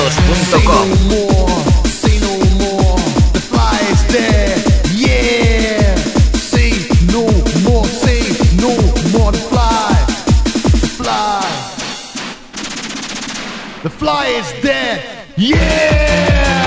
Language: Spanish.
Sonidos.com. Say no more, the fly is there, yeah. Say no more, the fly is there, yeah.